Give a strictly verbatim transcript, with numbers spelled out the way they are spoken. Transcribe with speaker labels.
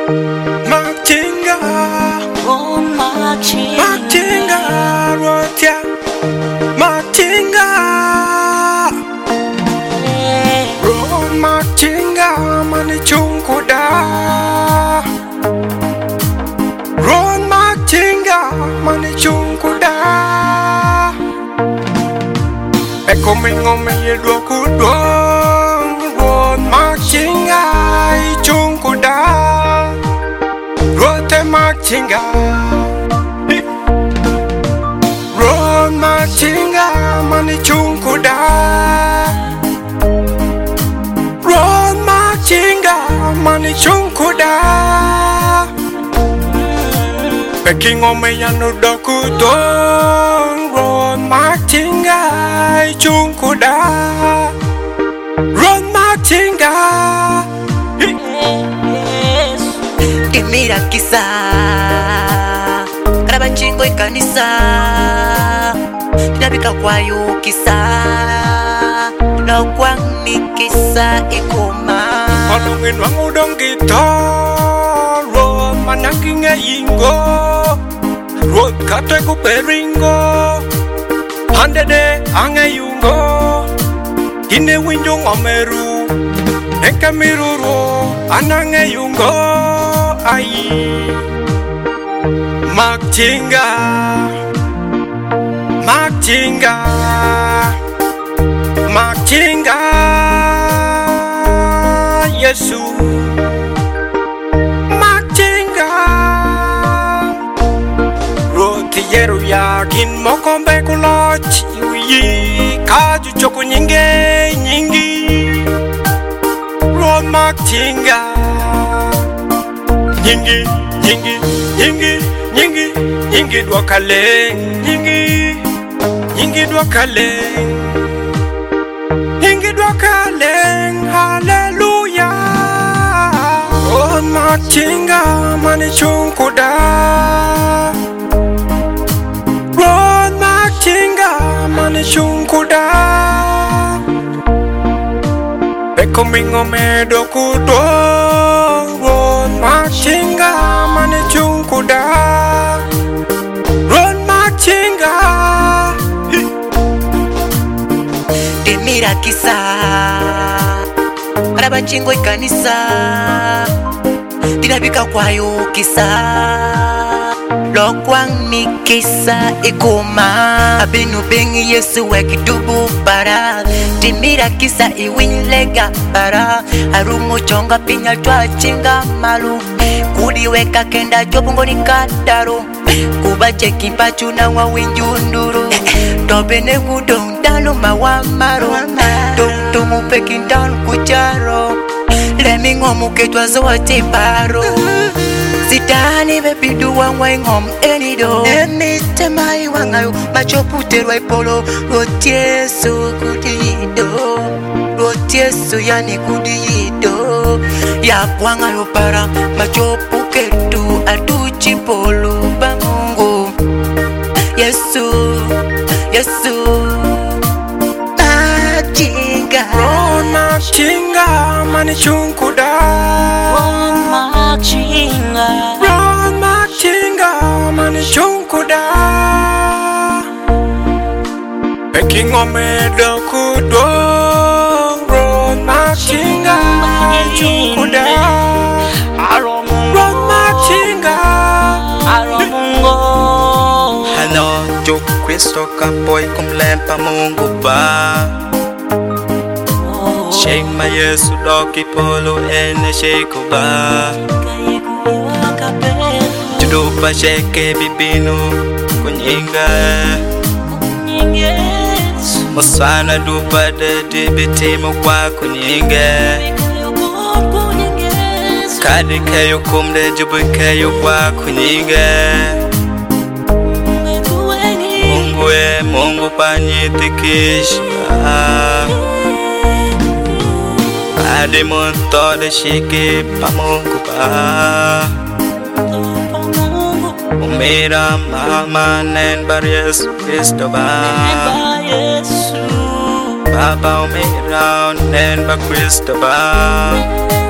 Speaker 1: Machinga,
Speaker 2: Oh, Machinga,
Speaker 1: Machinga, Rotia, Machinga, Ron Machinga, Mani Chunkuda, Ron Machinga, Mani Chunkuda, Eko Mingo Me Dokudong, Ron Machinga, Chunkuda. Rote Machinga, Ron Machinga, Mani Chunkuda, Ron Machinga, Mani Chunkuda, Peking Omeyano Dokudon, Ron Machinga, Chunkuda, Ron Machinga.
Speaker 2: Timira kisa Karabanjingo ikanisa Tinabika kwayo kisa Na kwani kisa ikoma
Speaker 1: Palungin wangu dong gitaro Manangkinga ingo Road kate ku peringo Handede ange yungo Hine winjo ngomeru Eka miruro Anange yungo Ai Machinga Machinga Machinga Yesu Machinga Roti yeru yakin mokombe kulochi Uyi kaju choku nyinge nyingi Ron Machinga Nyingi, nyingi, nyingi, nyingi, nyingi dwa kaleng Nyingi, nyingi dwa kaleng Nyingi dwa kaleng, hallelujah Ron Machinga, Mani Chunkuda Ron Machinga, Mani Chunkuda Beko mingo me dokudong Ron Machinga, Mani Chunkuda Ron Machinga
Speaker 2: Timira kisa Karabanjingo ikanisa Tinabika kwayo kisa Lokwang ni kisa ikoma Abinu bengi Yesu wekidubu para Timira kisa iwinlega para Arumu chonga pinya twa chinga malu Kudi weka kenda jobungo ni kataro Kuba cheki pachu na wa winjunduru Tobene gudong danu mawamaro Tung tungu pekin dan kucharo Lemi ngomu ketwa zote paro Sitani bebidu wangwa ingom enido Emi temai wangayo macho puterwa ipolo Rotiesu kudiyido Rotiesu yani kudiyido Ya wangayo para macho puketu Aduchi polo bangungu Yesu, Yesu Machinga
Speaker 1: Ron Machinga, Mani Chunkuda
Speaker 2: Ron Machinga
Speaker 1: Ron Machinga, Mani Chunkuda Peking ome dokudong Ron Machinga, Chunkuda Ron Machinga
Speaker 3: Hello, Joe Cristo Kapoy kumlempa Mungu ba Shema Yesu doki polo ene sheko ba Judupa sheke bibino kunyinga Mosana dupa de dibitimo kwa kunyinga Kadi kayo kumde jubu kayo kwa kunyinga Mungu e Mungu panyitikisha Adi monto de shiki pa Mungu pa Umira mama nen bar Yesu Kristo ba Baba umira nen bar Kristo ba